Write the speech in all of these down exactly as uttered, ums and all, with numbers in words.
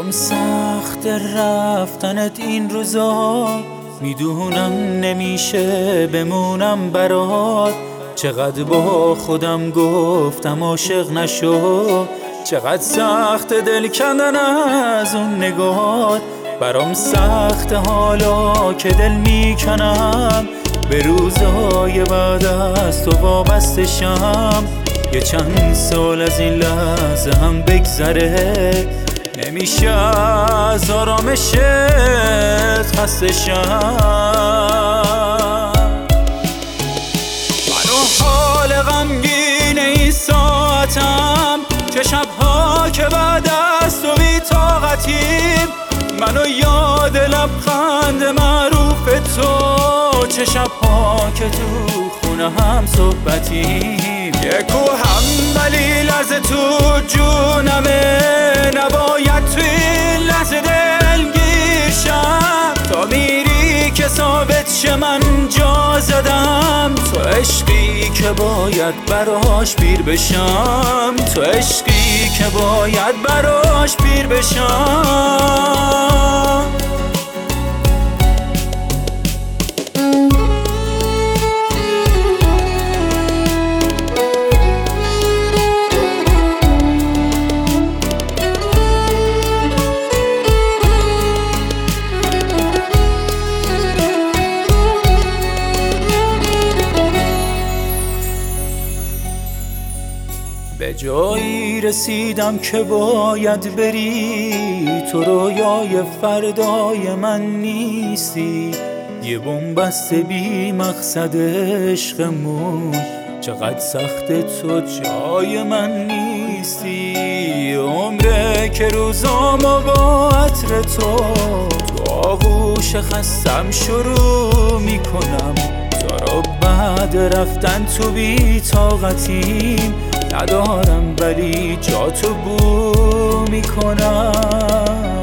برام سخت رفتنت این روزا، میدونم نمیشه بمونم برات. چقدر با خودم گفتم عاشق نشو، چقدر سخت دل کندن از اون نگات. برام سخت حالا که دل میکنم به روزای بعد از تو وابسته شم. یه چند سال از این لحظه هم بگذره، نمیشه از آرامشت خسته شم. منو حال غمگین این ساعتم، چه شبها که بعد از تو بی طاقتیم. منو یاد لبخند معروف تو، چه شبها که تو خونه هم صحبتیم. یکو هم ولی لحظه تو جونمه، نباید تو این لحظه دلگیر شم. تا میری که ثابت شه من جا زدم، تو عشقی که باید براش پیر بشم. تو عشقی که باید براش پیر بشم. به جایی رسیدم که باید بری، تو رویای فردای من نیستی. یه بن‌بست بی مقصد عشقمون، چقدر سخت تو جای من نیستی. عمره که روزامو با عطر تو تو آغوش خستم شروع میکنم. تو رو بعد رفتن تو بی طاقتیم ندارم، ولی جا تو بو میکنم.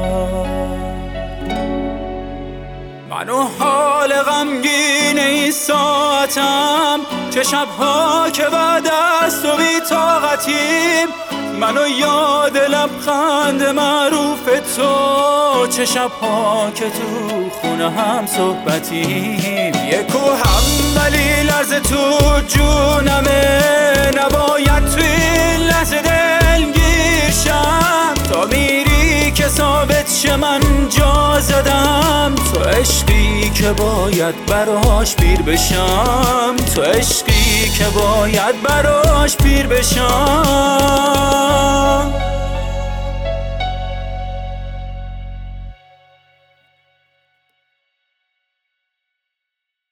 منو حال غمگین این ساعتم، چه شبها که بعد از تو بی طاقتیم. منو یاد لبخند معروف تو، چه شبها که تو خونه هم صحبتیم. یکو هم ولی لحظه تو جونمه، نباید تو این لحظه دلگیر شم. تا میری که ثابت شه من جا زدم، تو عشقی که باید براش پیر بشم. تو عشقی که باید براش پیر بشم.